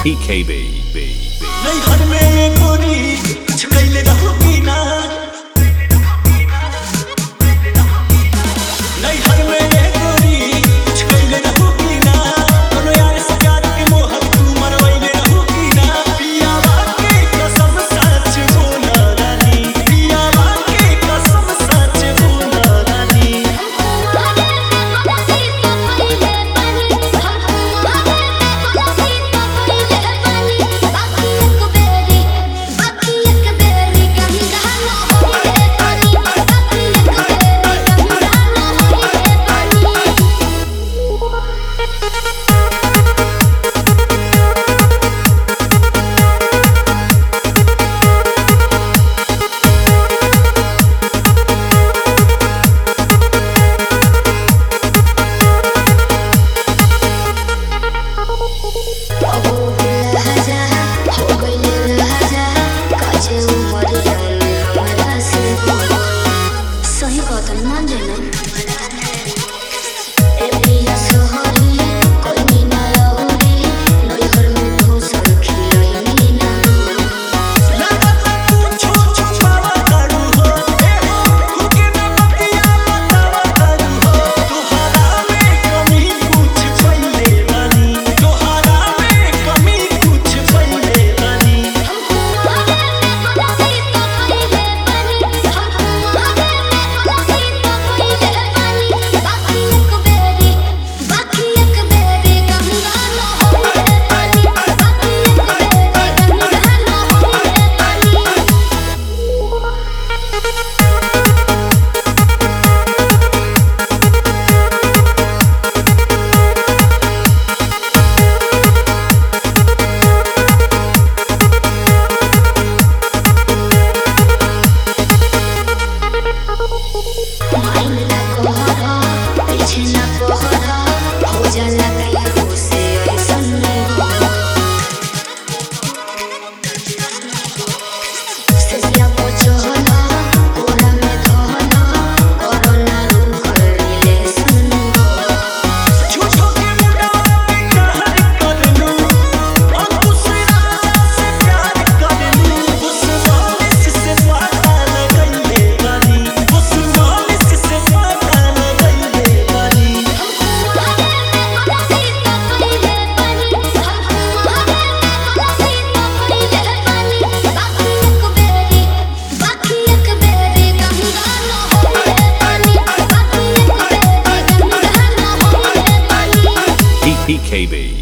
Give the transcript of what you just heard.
PKB. नहीं हर में गोरी कुछ कैले रहोगी ना नहीं हर में गोरी कुछ कैले रहोगी ना दोनों यार से प्यार के मोहब्बत तू मरवाइले रहोगी ना पिया बाके कसम सच बोला रानी पिया बाके कसम सच बोला रानी PKB.